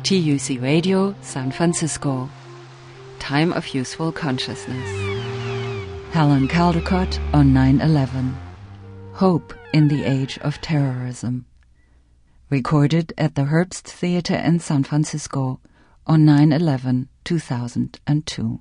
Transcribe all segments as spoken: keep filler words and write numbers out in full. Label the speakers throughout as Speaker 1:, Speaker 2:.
Speaker 1: T U C Radio, San Francisco. Time of Useful Consciousness. Helen Caldicott on nine eleven. Hope in the Age of Terrorism. Recorded at the Herbst Theatre in San Francisco on nine eleven two thousand two.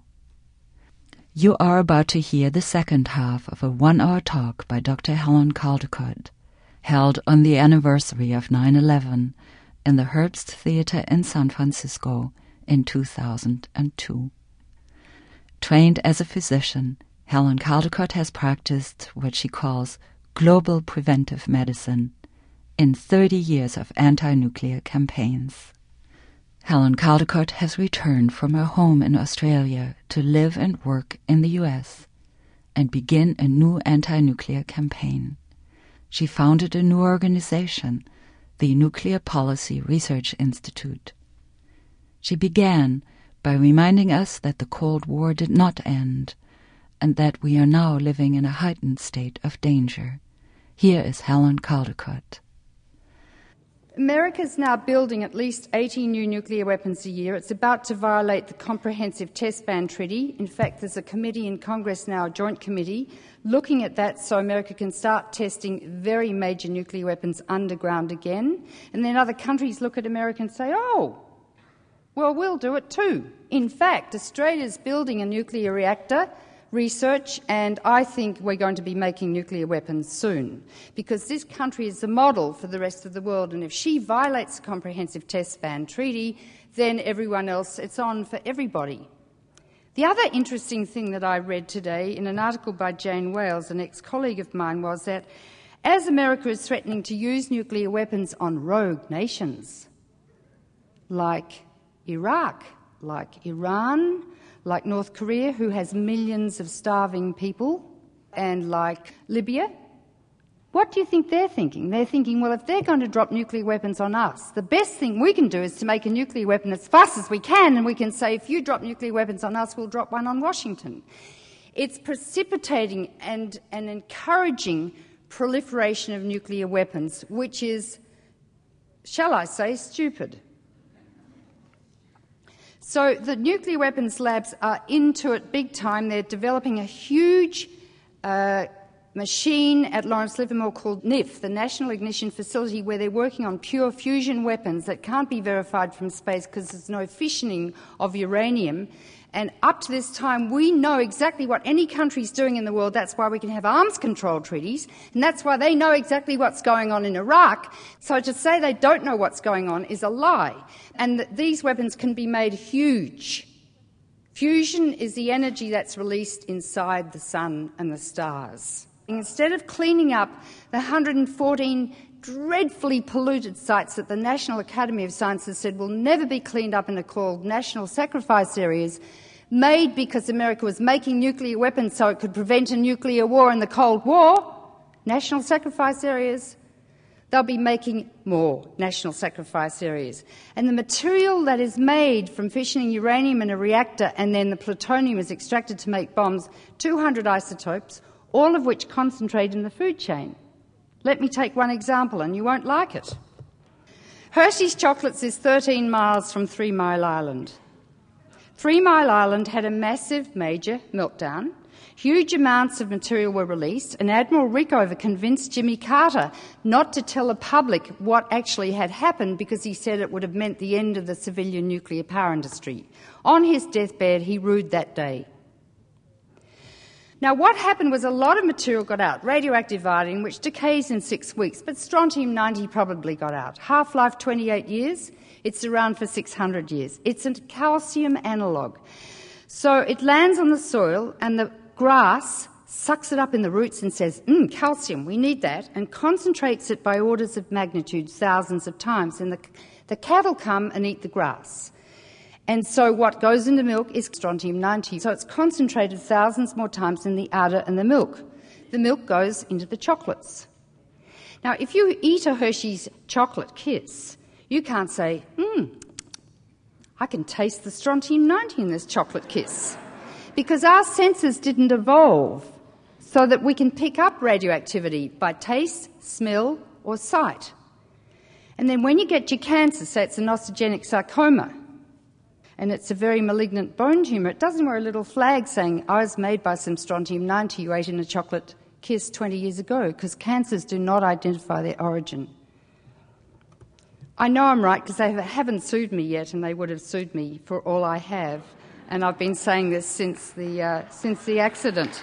Speaker 1: You are about to hear the second half of a one-hour talk by Doctor Helen Caldicott, held on the anniversary of nine eleven in the Herbst Theatre in San Francisco in two thousand two. Trained as a physician, Helen Caldicott has practiced what she calls global preventive medicine in thirty years of anti-nuclear campaigns. Helen Caldicott has returned from her home in Australia to live and work in the U S and begin a new anti-nuclear campaign. She founded a new organization, the Nuclear Policy Research Institute. She began by reminding us that the Cold War did not end and that we are now living in a heightened state of danger. Here is Helen Caldicott.
Speaker 2: America's now building at least eighty new nuclear weapons a year. It's about to violate the Comprehensive Test Ban Treaty. In fact, there's a committee in Congress now, a joint committee, looking at that so America can start testing very major nuclear weapons underground again. And then other countries look at America and say, oh, well, we'll do it too. In fact, Australia's building a nuclear reactor research, and I think we're going to be making nuclear weapons soon, because this country is a model for the rest of the world, and if she violates the Comprehensive Test Ban Treaty, then everyone else, it's on for everybody. The other interesting thing that I read today in an article by Jane Wales, an ex-colleague of mine, was that as America is threatening to use nuclear weapons on rogue nations, like Iraq, like Iran, like North Korea, who has millions of starving people, and like Libya, what do you think they're thinking? They're thinking, well, if they're going to drop nuclear weapons on us, the best thing we can do is to make a nuclear weapon as fast as we can, and we can say, if you drop nuclear weapons on us, we'll drop one on Washington. It's precipitating and, and encouraging proliferation of nuclear weapons, which is, shall I say, stupid. So the nuclear weapons labs are into it big time. They're developing a huge uh, machine at Lawrence Livermore called N I F, the National Ignition Facility, where they're working on pure fusion weapons that can't be verified from space because there's no fissioning of uranium. And up to this time, we know exactly what any country's doing in the world. That's why we can have arms control treaties, and that's why they know exactly what's going on in Iraq. So to say they don't know what's going on is a lie. And that these weapons can be made huge. Fusion is the energy that's released inside the sun and the stars. Instead of cleaning up the one hundred fourteen dreadfully polluted sites that the National Academy of Sciences said will never be cleaned up and are called national sacrifice areas, made because America was making nuclear weapons so it could prevent a nuclear war in the Cold War, national sacrifice areas, they'll be making more national sacrifice areas. And the material that is made from fissioning uranium in a reactor and then the plutonium is extracted to make bombs, two hundred isotopes, all of which concentrate in the food chain. Let me take one example, and you won't like it. Hershey's Chocolates is thirteen miles from Three Mile Island. Three Mile Island had a massive, major meltdown. Huge amounts of material were released, and Admiral Rickover convinced Jimmy Carter not to tell the public what actually had happened because he said it would have meant the end of the civilian nuclear power industry. On his deathbed, he rued that day. Now, what happened was a lot of material got out, radioactive iodine, which decays in six weeks, but strontium ninety probably got out. Half-life twenty-eight years, it's around for six hundred years. It's a calcium analogue. So it lands on the soil, and the grass sucks it up in the roots and says, mm, calcium, we need that, and concentrates it by orders of magnitude, thousands of times. And the, the cattle come and eat the grass. And so what goes in the milk is strontium ninety. So it's concentrated thousands more times than the udder and the milk. The milk goes into the chocolates. Now, if you eat a Hershey's chocolate kiss, you can't say, hmm, I can taste the strontium ninety in this chocolate kiss. Because our senses didn't evolve so that we can pick up radioactivity by taste, smell, or sight. And then when you get your cancer, say it's an osteogenic sarcoma, and it's a very malignant bone tumour, it doesn't wear a little flag saying, I was made by some strontium ninety you ate in a chocolate kiss twenty years ago, because cancers do not identify their origin. I know I'm right because they haven't sued me yet, and they would have sued me for all I have, and I've been saying this since the, uh, since the accident.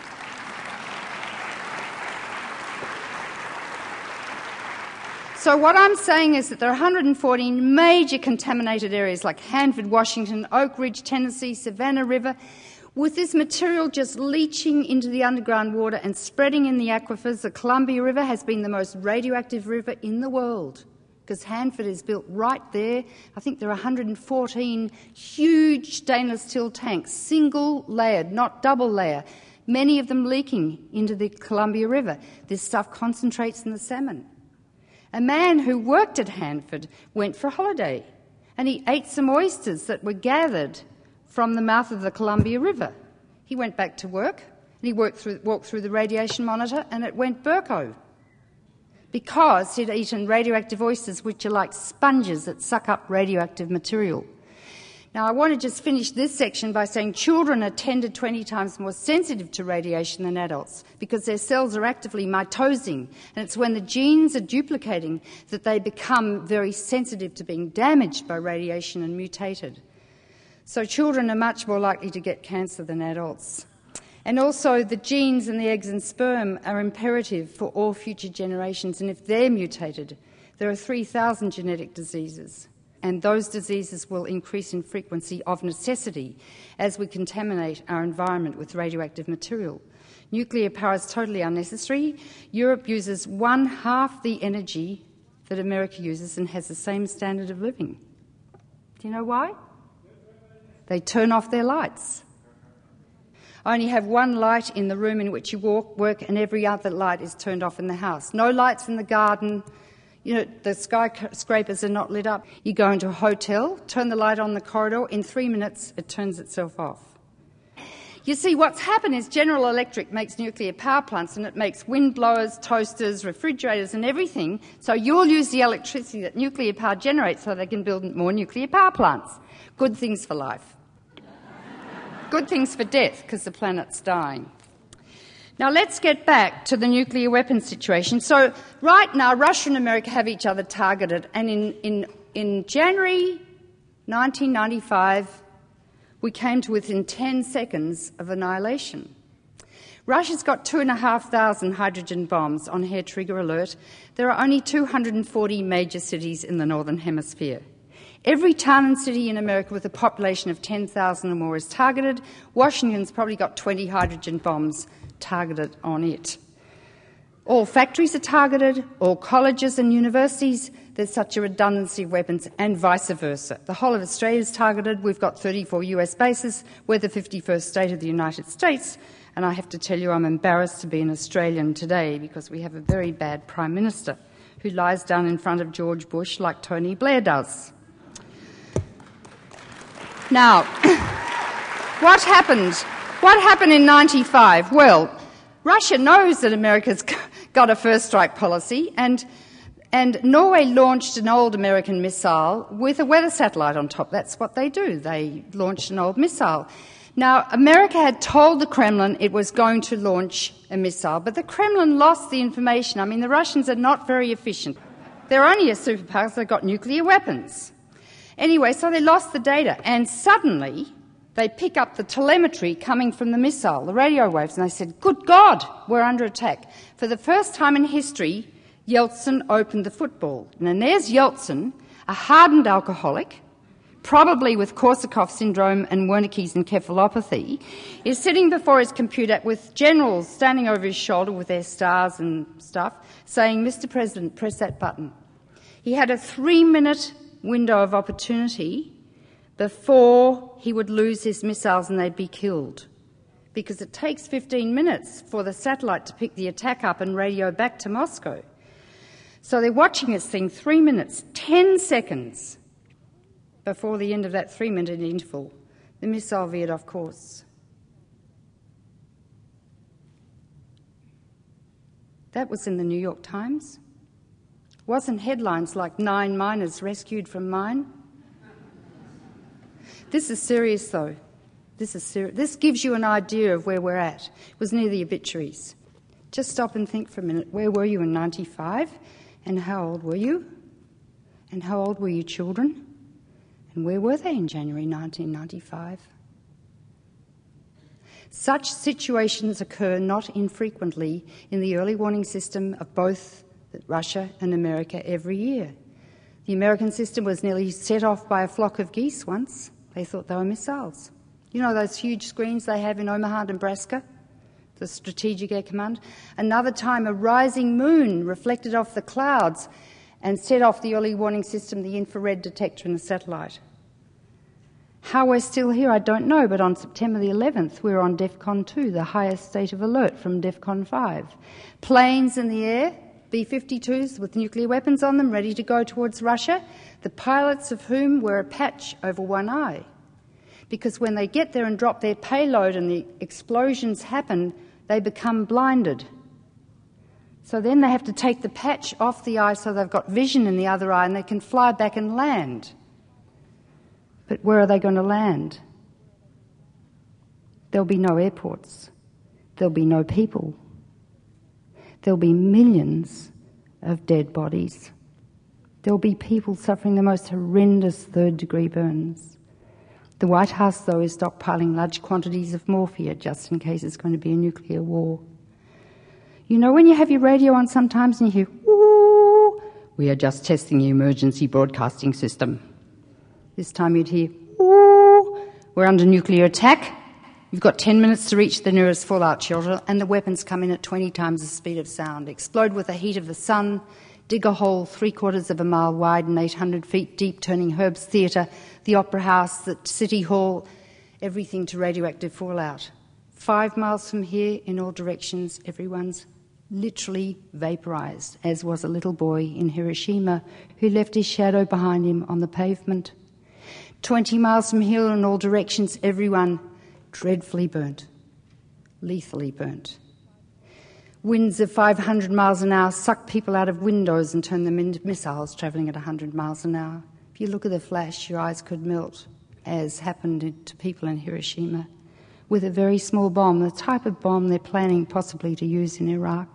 Speaker 2: So what I'm saying is that there are one hundred fourteen major contaminated areas like Hanford, Washington, Oak Ridge, Tennessee, Savannah River, with this material just leaching into the underground water and spreading in the aquifers. The Columbia River has been the most radioactive river in the world because Hanford is built right there. I think there are one hundred fourteen huge stainless steel tanks, single-layered, not double-layer, many of them leaking into the Columbia River. This stuff concentrates in the salmon. A man who worked at Hanford went for a holiday and he ate some oysters that were gathered from the mouth of the Columbia River. He went back to work and he worked through, walked through the radiation monitor and it went Burko because he'd eaten radioactive oysters, which are like sponges that suck up radioactive material. Now, I want to just finish this section by saying children are ten to twenty times more sensitive to radiation than adults because their cells are actively mitosing, and it's when the genes are duplicating that they become very sensitive to being damaged by radiation and mutated. So children are much more likely to get cancer than adults. And also the genes in the eggs and sperm are imperative for all future generations, and if they're mutated, there are three thousand genetic diseases. And those diseases will increase in frequency of necessity as we contaminate our environment with radioactive material. Nuclear power is totally unnecessary. Europe uses one half the energy that America uses and has the same standard of living. Do you know why? They turn off their lights. I only have one light in the room in which you walk, work, and every other light is turned off in the house. No lights in the garden. You know, the skyscrapers are not lit up. You go into a hotel, turn the light on in the corridor, in three minutes it turns itself off. You see, what's happened is General Electric makes nuclear power plants and it makes wind blowers, toasters, refrigerators and everything, so you'll use the electricity that nuclear power generates so they can build more nuclear power plants. Good things for life. Good things for death, because the planet's dying. Now let's get back to the nuclear weapons situation. So right now, Russia and America have each other targeted, and in, in, in January nineteen ninety-five, we came to within ten seconds of annihilation. Russia's got two and a half thousand hydrogen bombs on hair trigger alert. There are only two hundred forty major cities in the Northern Hemisphere. Every town and city in America with a population of ten thousand or more is targeted. Washington's probably got twenty hydrogen bombs targeted on it. All factories are targeted, all colleges and universities. There's such a redundancy of weapons, and vice versa. The whole of Australia is targeted. We've got thirty-four U S bases. We're the fifty-first state of the United States, and I have to tell you I'm embarrassed to be an Australian today because we have a very bad Prime Minister who lies down in front of George Bush like Tony Blair does. Now, what happened? What happened in ninety-five? Well, Russia knows that America's got a first strike policy, and, and Norway launched an old American missile with a weather satellite on top. That's what they do. They launched an old missile. Now, America had told the Kremlin it was going to launch a missile, but the Kremlin lost the information. I mean, the Russians are not very efficient. They're only a superpower because they've got nuclear weapons. Anyway, so they lost the data, and suddenly they pick up the telemetry coming from the missile, the radio waves, and they said, good God, we're under attack. For the first time in history, Yeltsin opened the football. And there's Yeltsin, a hardened alcoholic, probably with Korsakoff syndrome and Wernicke's encephalopathy, is sitting before his computer with generals standing over his shoulder with their stars and stuff, saying, Mister President, press that button. He had a three-minute window of opportunity before he would lose his missiles and they'd be killed. Because it takes fifteen minutes for the satellite to pick the attack up and radio back to Moscow. So they're watching this thing three minutes, ten seconds before the end of that three-minute interval. The missile veered off course. That was in the New York Times. Wasn't headlines like nine miners rescued from mine. This is serious, though. This is ser- This gives you an idea of where we're at. It was near the obituaries. Just stop and think for a minute. Where were you in ninety-five? And how old were you? And how old were your children? And where were they in January nineteen ninety-five? Such situations occur not infrequently in the early warning system of both Russia and America every year. The American system was nearly set off by a flock of geese once. They thought they were missiles. You know those huge screens they have in Omaha, Nebraska? The Strategic Air Command. Another time, a rising moon reflected off the clouds and set off the early warning system, the infrared detector in the satellite. How we're still here, I don't know, but on September the eleventh, we were on DEFCON two, the highest state of alert from DEFCON five. Planes in the air, B fifty-twos with nuclear weapons on them, ready to go towards Russia, the pilots of whom wear a patch over one eye. Because when they get there and drop their payload and the explosions happen, they become blinded. So then they have to take the patch off the eye so they've got vision in the other eye and they can fly back and land. But where are they going to land? There'll be no airports. There'll be no people. There'll be millions of dead bodies. There'll be people suffering the most horrendous third-degree burns. The White House, though, is stockpiling large quantities of morphia just in case it's going to be a nuclear war. You know when you have your radio on sometimes and you hear, "Ooh, we are just testing the emergency broadcasting system." This time you'd hear, "Ooh, we're under nuclear attack. You've got ten minutes to reach the nearest fallout shelter," and the weapons come in at twenty times the speed of sound, explode with the heat of the sun, dig a hole three quarters of a mile wide and eight hundred feet deep, turning Herb's Theatre, the Opera House, the City Hall, everything to radioactive fallout. Five miles from here, in all directions, everyone's literally vaporized, as was a little boy in Hiroshima who left his shadow behind him on the pavement. Twenty miles from here, in all directions, everyone dreadfully burnt, lethally burnt. Winds of five hundred miles an hour suck people out of windows and turn them into missiles travelling at one hundred miles an hour. If you look at the flash, your eyes could melt, as happened to people in Hiroshima, with a very small bomb, the type of bomb they're planning possibly to use in Iraq.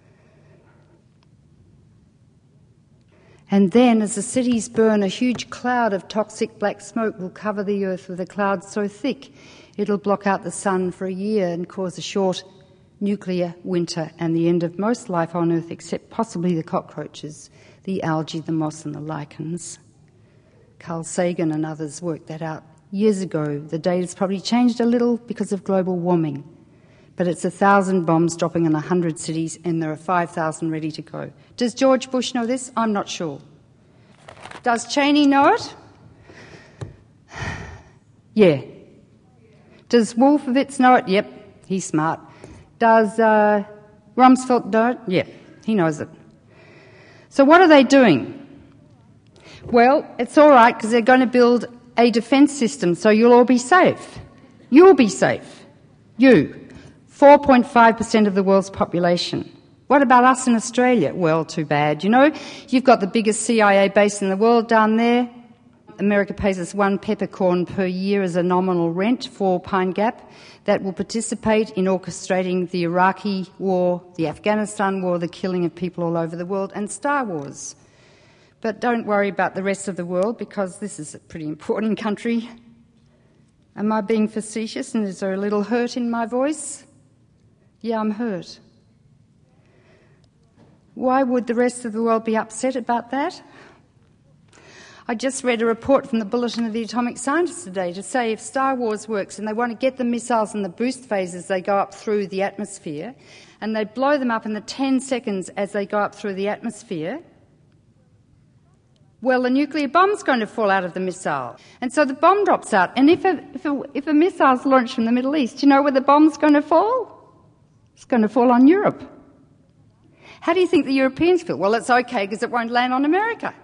Speaker 2: And then, as the cities burn, a huge cloud of toxic black smoke will cover the earth with a cloud so thick it'll block out the sun for a year and cause a short nuclear winter and the end of most life on Earth except possibly the cockroaches, the algae, the moss and the lichens. Carl Sagan and others worked that out years ago. The data's probably changed a little because of global warming, but it's a thousand bombs dropping in a hundred cities and there are five thousand ready to go. Does George Bush know this? I'm not sure. Does Cheney know it? Yeah. Does Wolfowitz know it? Yep, he's smart. Does uh, Rumsfeld know it? Yeah, he knows it. So what are they doing? Well, it's all right because they're going to build a defence system so you'll all be safe. You'll be safe. You. four point five percent of the world's population. What about us in Australia? Well, too bad. You know, you've got the biggest C I A base in the world down there. America pays us one peppercorn per year as a nominal rent for Pine Gap that will participate in orchestrating the Iraqi war, the Afghanistan war, the killing of people all over the world, and Star Wars. But don't worry about the rest of the world because this is a pretty important country. Am I being facetious and is there a little hurt in my voice? Yeah, I'm hurt. Why would the rest of the world be upset about that? I just read a report from the Bulletin of the Atomic Scientists today to say if Star Wars works and they want to get the missiles in the boost phases, they go up through the atmosphere, and they blow them up in the ten seconds as they go up through the atmosphere, well, a nuclear bomb's going to fall out of the missile. And so the bomb drops out. And if a, if a, if a missile's launched from the Middle East, do you know where the bomb's going to fall? It's going to fall on Europe. How do you think the Europeans feel? Well, it's okay because it won't land on America.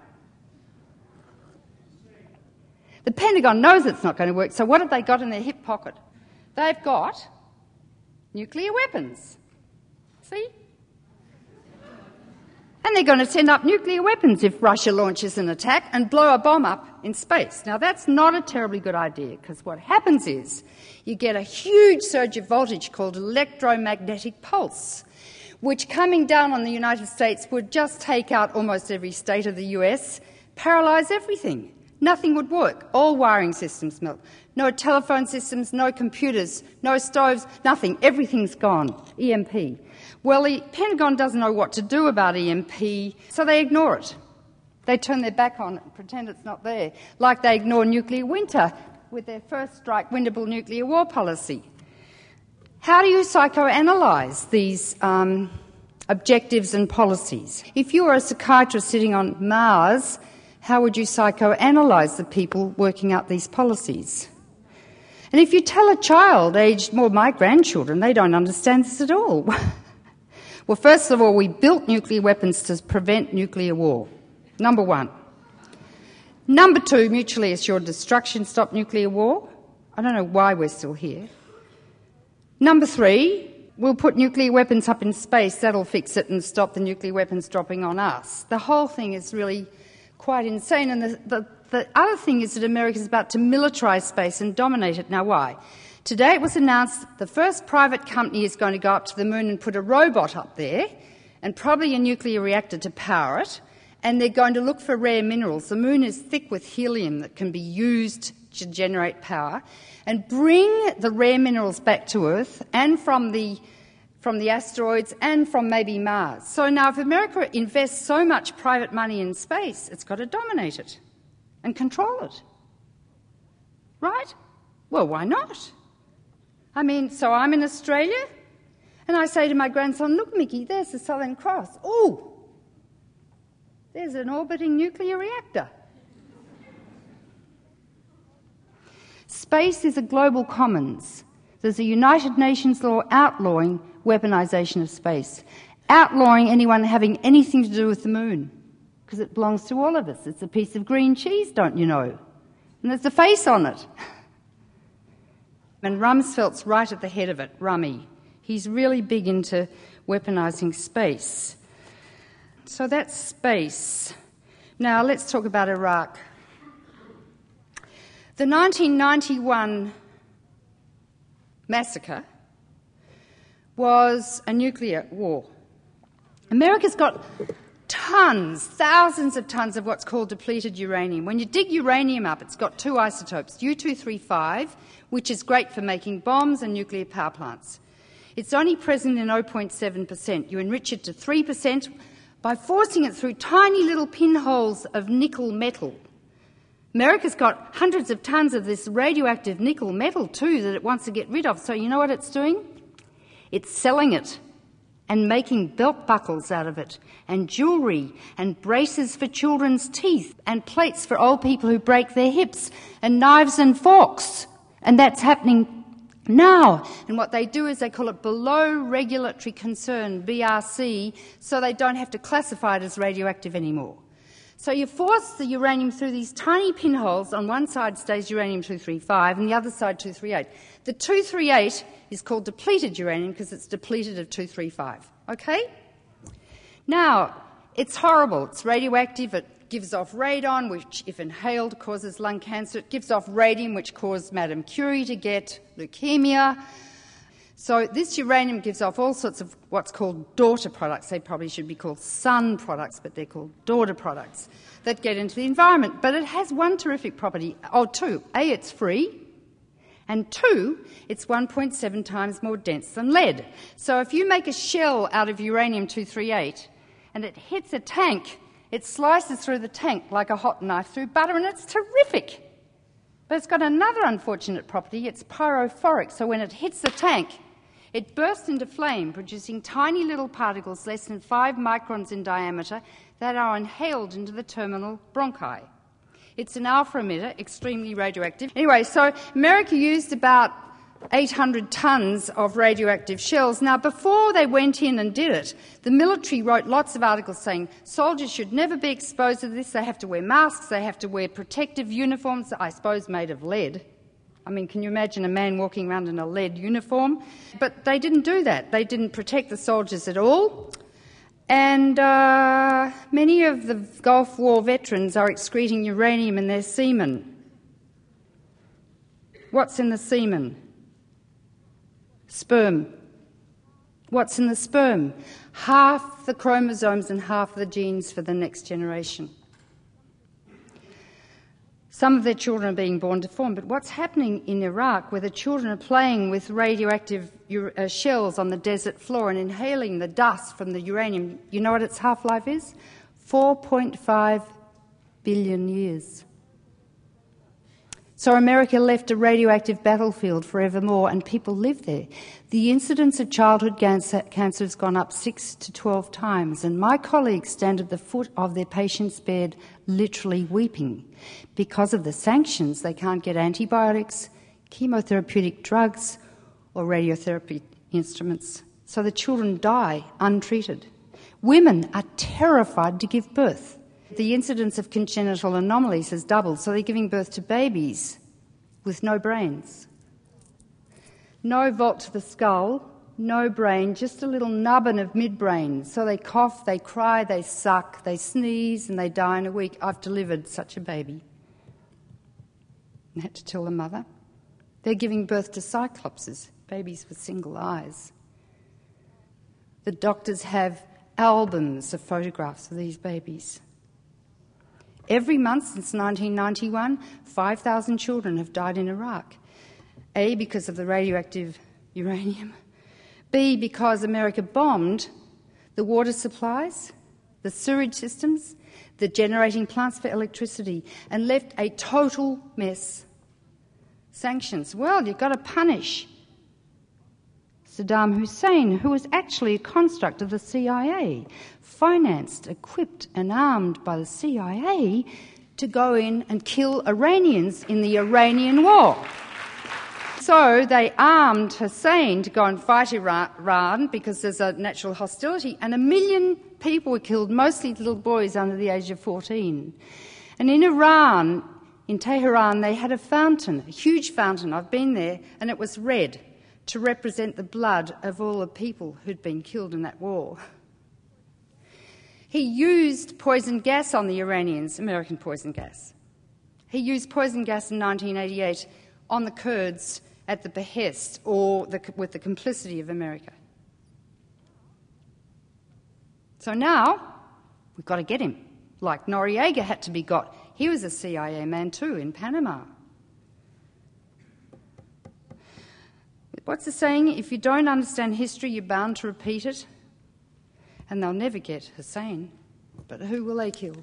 Speaker 2: The Pentagon knows it's not going to work, so what have they got in their hip pocket? They've got nuclear weapons. See? And they're going to send up nuclear weapons if Russia launches an attack and blow a bomb up in space. Now, that's not a terribly good idea, because what happens is you get a huge surge of voltage called electromagnetic pulse, which coming down on the United States would just take out almost every state of the U S, paralyse everything. Nothing would work. All wiring systems melt. No telephone systems, no computers, no stoves, nothing. Everything's gone. E M P. Well, the Pentagon doesn't know what to do about E M P, so they ignore it. They turn their back on it and pretend it's not there, like they ignore nuclear winter with their first strike winnable nuclear war policy. How do you psychoanalyse these um, objectives and policies? If you were a psychiatrist sitting on Mars, how would you psychoanalyse the people working out these policies? And if you tell a child aged more my grandchildren, they don't understand this at all. Well, first of all, we built nuclear weapons to prevent nuclear war. Number one. Number two, mutually assured destruction, stop nuclear war. I don't know why we're still here. Number three, we'll put nuclear weapons up in space. That'll fix it and stop the nuclear weapons dropping on us. The whole thing is really quite insane. And the, the, the other thing is that America is about to militarise space and dominate it. Now, why? Today it was announced the first private company is going to go up to the moon and put a robot up there and probably a nuclear reactor to power it, and they're going to look for rare minerals. The moon is thick with helium that can be used to generate power, and bring the rare minerals back to Earth and from the, from the asteroids and from maybe Mars. So now if America invests so much private money in space, it's got to dominate it and control it. Right? Well, why not? I mean, so I'm in Australia, and I say to my grandson, look, Mickey, there's the Southern Cross. Oh, there's an orbiting nuclear reactor. Space is a global commons. There's a United Nations law outlawing weaponisation of space, outlawing anyone having anything to do with the moon, because it belongs to all of us. It's a piece of green cheese, don't you know? And there's a face on it. And Rumsfeld's right at the head of it, Rummy. He's really big into weaponising space. So that's space. Now let's talk about Iraq. The nineteen ninety-one massacre was a nuclear war. America's got tons, thousands of tons of what's called depleted uranium. When you dig uranium up, it's got two isotopes, U two thirty-five, which is great for making bombs and nuclear power plants. It's only present in zero point seven percent. You enrich it to three percent by forcing it through tiny little pinholes of nickel metal. America's got hundreds of tons of this radioactive nickel metal too that it wants to get rid of. So you know what it's doing? It's selling it and making belt buckles out of it, and jewellery, and braces for children's teeth, and plates for old people who break their hips, and knives and forks. And that's happening now. And what they do is they call it below regulatory concern, B R C, so they don't have to classify it as radioactive anymore. So you force the uranium through these tiny pinholes. On one side stays uranium two thirty-five and the other side two thirty-eight. The two thirty-eight is called depleted uranium because it's depleted of two thirty-five. Okay? Now, it's horrible. It's radioactive. It gives off radon, which, if inhaled, causes lung cancer. It gives off radium, which caused Madame Curie to get leukemia. So this uranium gives off all sorts of what's called daughter products. They probably should be called son products, but they're called daughter products that get into the environment. But it has one terrific property, oh, two. A, it's free, and two, it's one point seven times more dense than lead. So if you make a shell out of uranium two thirty-eight and it hits a tank, it slices through the tank like a hot knife through butter, and it's terrific. But it's got another unfortunate property. It's pyrophoric, so when it hits the tank, it bursts into flame, producing tiny little particles less than five microns in diameter that are inhaled into the terminal bronchi. It's an alpha emitter, extremely radioactive. Anyway, so America used about eight hundred tonnes of radioactive shells. Now, before they went in and did it, the military wrote lots of articles saying soldiers should never be exposed to this. They have to wear masks. They have to wear protective uniforms, I suppose made of lead. I mean, can you imagine a man walking around in a lead uniform? But they didn't do that. They didn't protect the soldiers at all. And uh, many of the Gulf War veterans are excreting uranium in their semen. What's in the semen? Sperm. What's in the sperm? Half the chromosomes and half the genes for the next generation. Some of their children are being born deformed, but what's happening in Iraq, where the children are playing with radioactive uh, shells on the desert floor and inhaling the dust from the uranium, you know what its half-life is? four point five billion years. So America left a radioactive battlefield forevermore, and people live there. The incidence of childhood cancer has gone up six to twelve times, and my colleagues stand at the foot of their patient's bed literally weeping. Because of the sanctions, they can't get antibiotics, chemotherapeutic drugs, or radiotherapy instruments. So the children die untreated. Women are terrified to give birth. The incidence of congenital anomalies has doubled, so they're giving birth to babies with no brains. No vault to the skull, no brain, just a little nubbin of midbrain. So they cough, they cry, they suck, they sneeze, and they die in a week. I've delivered such a baby. I had to tell the mother. They're giving birth to cyclopses, babies with single eyes. The doctors have albums of photographs of these babies. Every month since nineteen ninety-one, five thousand children have died in Iraq. A, because of the radioactive uranium. B, because America bombed the water supplies, the sewage systems, the generating plants for electricity, and left a total mess. Sanctions. Well, you've got to punish Saddam Hussein, who was actually a construct of the C I A, financed, equipped and armed by the C I A to go in and kill Iranians in the Iranian war. So they armed Hussein to go and fight Iran because there's a natural hostility, and a million people were killed, mostly little boys under the age of fourteen. And in Iran, in Tehran, they had a fountain, a huge fountain. I've been there, and it was red, to represent the blood of all the people who'd been killed in that war. He used poison gas on the Iranians, American poison gas. He used poison gas in nineteen eighty-eight on the Kurds at the behest or the, with the complicity of America. So now we've got to get him, like Noriega had to be got. He was a C I A man too in Panama. What's the saying? If you don't understand history, you're bound to repeat it. And they'll never get Hussein. But who will they kill?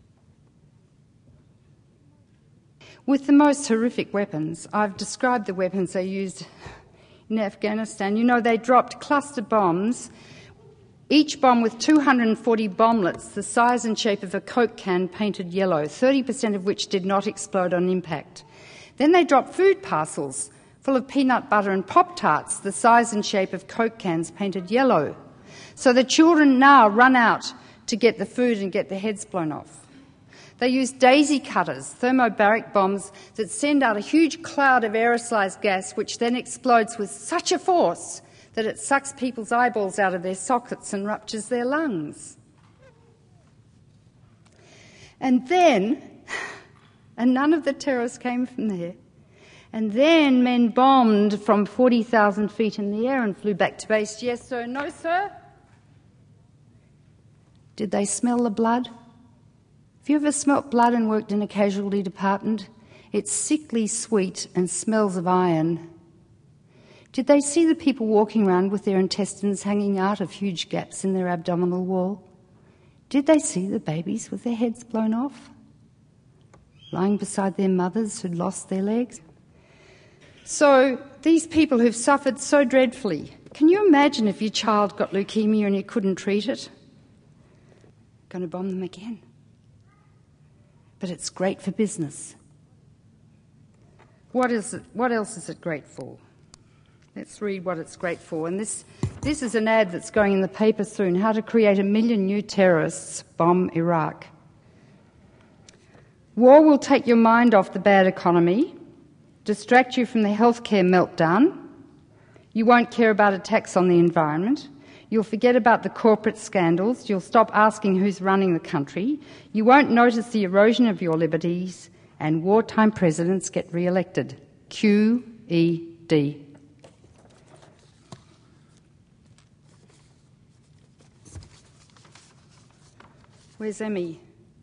Speaker 2: With the most horrific weapons, I've described the weapons they used in Afghanistan. You know, they dropped cluster bombs, each bomb with two hundred forty bomblets, the size and shape of a Coke can painted yellow, thirty percent of which did not explode on impact. Then they dropped food parcels full of peanut butter and Pop-Tarts, the size and shape of Coke cans painted yellow. So the children now run out to get the food and get their heads blown off. They use daisy cutters, thermobaric bombs that send out a huge cloud of aerosolized gas which then explodes with such a force that it sucks people's eyeballs out of their sockets and ruptures their lungs. And then, and none of the terrorists came from there, and then men bombed from forty thousand feet in the air and flew back to base. Yes, sir. No, sir. Did they smell the blood? Have you ever smelt blood and worked in a casualty department? It's sickly sweet and smells of iron. Did they see the people walking around with their intestines hanging out of huge gaps in their abdominal wall? Did they see the babies with their heads blown off, lying beside their mothers who'd lost their legs? So these people who've suffered so dreadfully, can you imagine if your child got leukemia and you couldn't treat it? Going to bomb them again. But it's great for business. What is it? What else is it great for? Let's read what it's great for. And this, this is an ad that's going in the paper soon, how to create a million new terrorists bomb Iraq. War will take your mind off the bad economy, distract you from the healthcare meltdown. You won't care about attacks on the environment. You'll forget about the corporate scandals. You'll stop asking who's running the country. You won't notice the erosion of your liberties, and wartime presidents get re-elected. Q E D. Where's Emmy?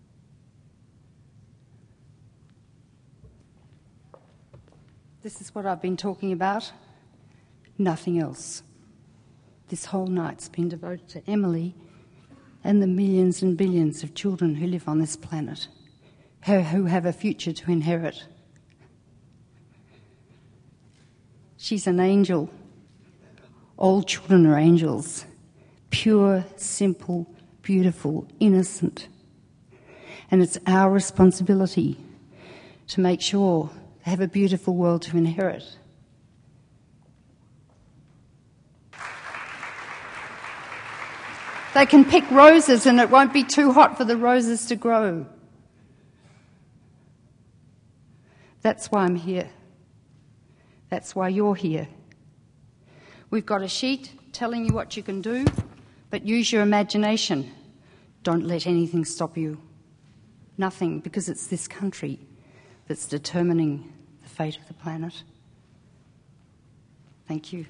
Speaker 2: This is what I've been talking about. Nothing else. This whole night's been devoted to Emily and the millions and billions of children who live on this planet, who have a future to inherit. She's an angel. All children are angels. Pure, simple, beautiful, innocent. And it's our responsibility to make sure they have a beautiful world to inherit. They can pick roses and it won't be too hot for the roses to grow. That's why I'm here. That's why you're here. We've got a sheet telling you what you can do, but use your imagination. Don't let anything stop you. Nothing, because it's this country that's determining the fate of the planet. Thank you.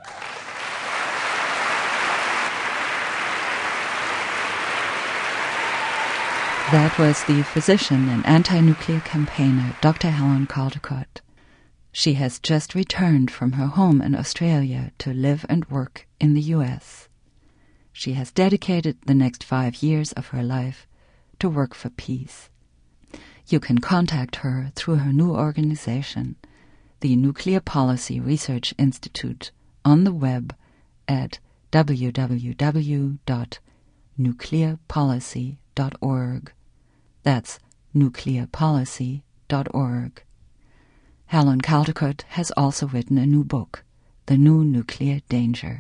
Speaker 1: That was the physician and anti-nuclear campaigner, Doctor Helen Caldicott. She has just returned from her home in Australia to live and work in the U S. She has dedicated the next five years of her life to work for peace. You can contact her through her new organization, the Nuclear Policy Research Institute, on the web at w w w dot nuclear policy dot org. That's nuclear policy dot org. Helen Caldicott has also written a new book, The New Nuclear Danger.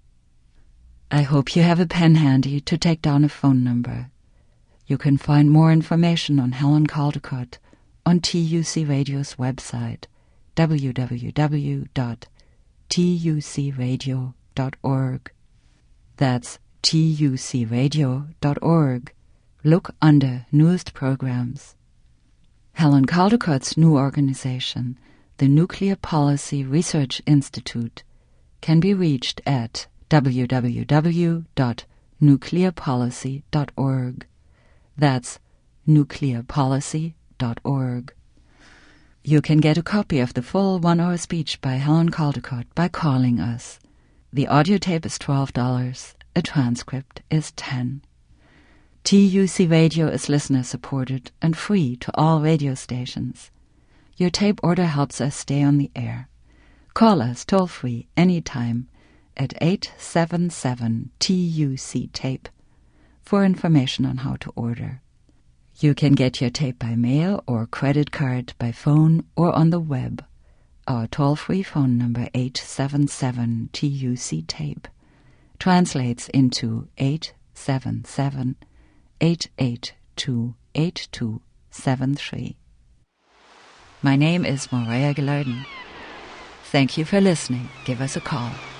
Speaker 1: I hope you have a pen handy to take down a phone number. You can find more information on Helen Caldicott on T U C Radio's website, w w w dot t u c radio dot org. That's t u c radio dot org. Look under Newest Programs. Helen Caldicott's new organization, the Nuclear Policy Research Institute, can be reached at w w w dot nuclear policy dot org. That's nuclear policy dot org. You can get a copy of the full one-hour speech by Helen Caldicott by calling us. The audio tape is twelve dollars. A transcript is ten dollars. T U C Radio is listener-supported and free to all radio stations. Your tape order helps us stay on the air. Call us toll-free anytime at eight seven seven T U C tape for information on how to order. You can get your tape by mail or credit card by phone or on the web. Our toll-free phone number eight seven seven T U C tape translates into eight seven seven eight eight two eight two seven three. My name is Maria Gelarden. Thank you for listening. Give us a call.